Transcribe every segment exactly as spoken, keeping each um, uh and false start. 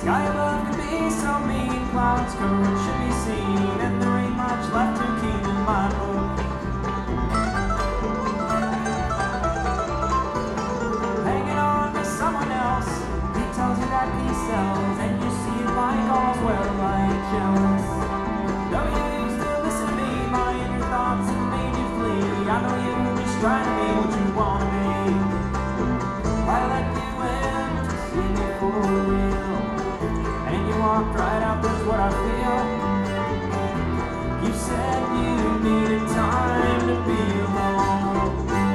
Sky above could be so mean, clouds covered should be seen, and there ain't much left to keep in my book. Hanging on to someone else, he tells you that he sells, and you see it like all's well, like jealous. Though you used to listen to me, my inner thoughts have made you flee. I know you were just trying to be what you want to be. I let you in to see me for real, and you walked right out, that's what I feel. You said you needed time to be alone.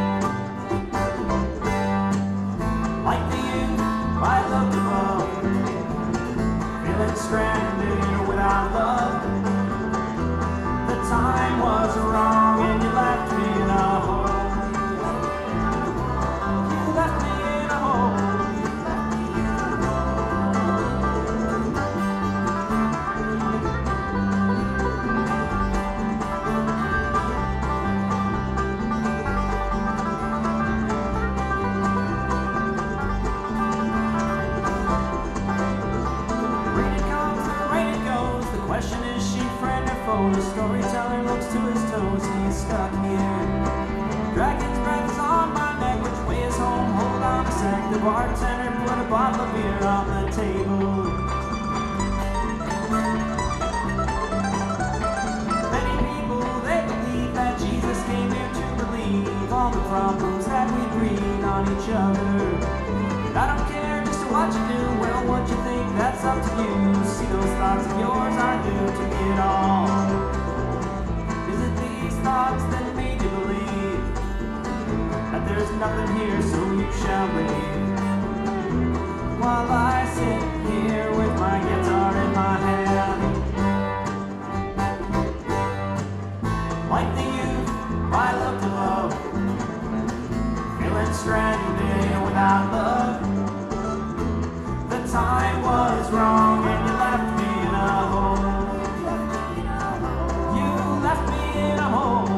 Like the youth I loved above, feeling stranded without love. The time was wrong and you left me in a hole. You left me in a hole. Rain it comes and rain it goes. The question is, she friend or foe? The storyteller looks to his toes. He's stuck here. Dragon's breath is on my neck. Which way is home? Hold on a sec. The bartender put a bottle of beer on the table. Many people, they believe that Jesus came here to relieve all the problems that we bring on each other. I don't care just what you do, well, what you think, that's up to you. See those thoughts of yours, I do to it all. Is it these thoughts that made you believe that there's nothing here, so you shall leave? While I sit here with my guitar in my hand, like the youth I loved above, feeling stranded without love. The time was wrong and you left me in a hole. You left me in a hole.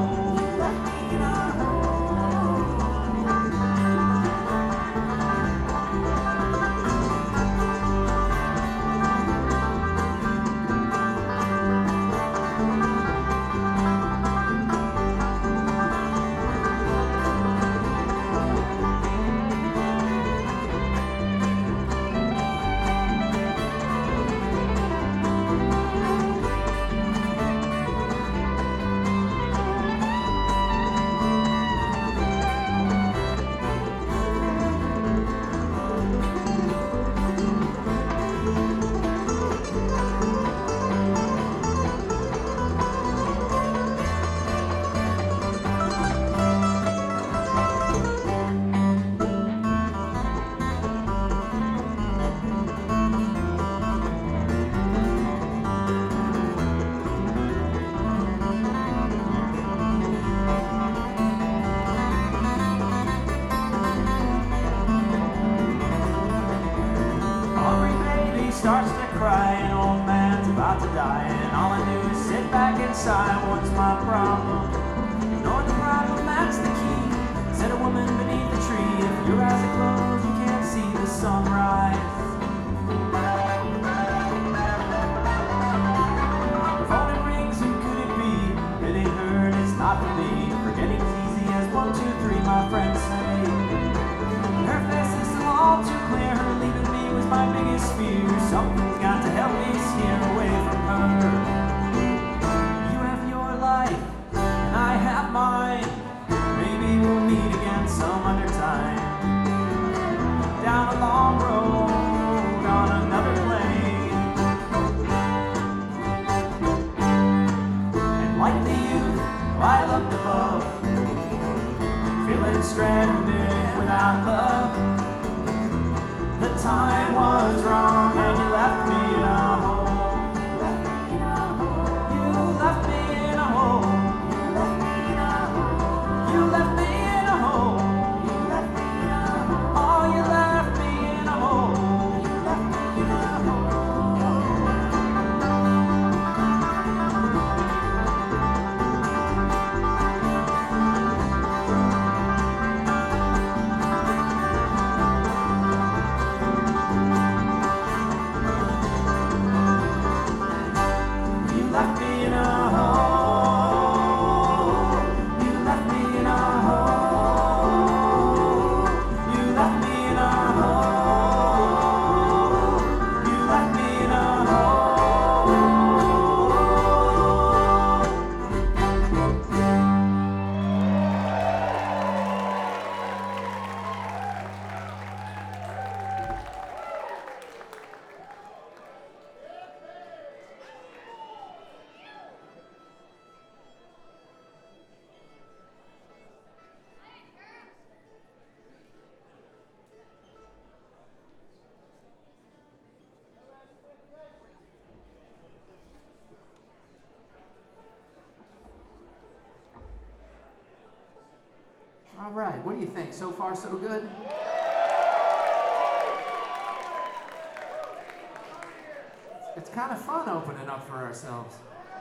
Starts to cry, an old man's about to die, and all I do is sit back and sigh. What's my problem? Ignore the problem, that's the key. Said a woman beneath the tree, if your eyes are closed, you can't see the sunrise. The phone rings, who could it be? It ain't her, and it's not for me. Forgetting's easy as one, two, three, my friends say. Her face is still all too clear, her leaving me was my biggest fear. Something's got to help me steer away from her. You have your life, and I have mine. Maybe we'll meet again some other time. Down a long road on another plane. And like the youth I loved above, feeling stranded without love. The time was wrong and you left me in a hole. You left me in a hole. You left me in a hole. Oh, you left me in a hole. All right, what do you think? So far, so good? It's kind of fun opening up for ourselves.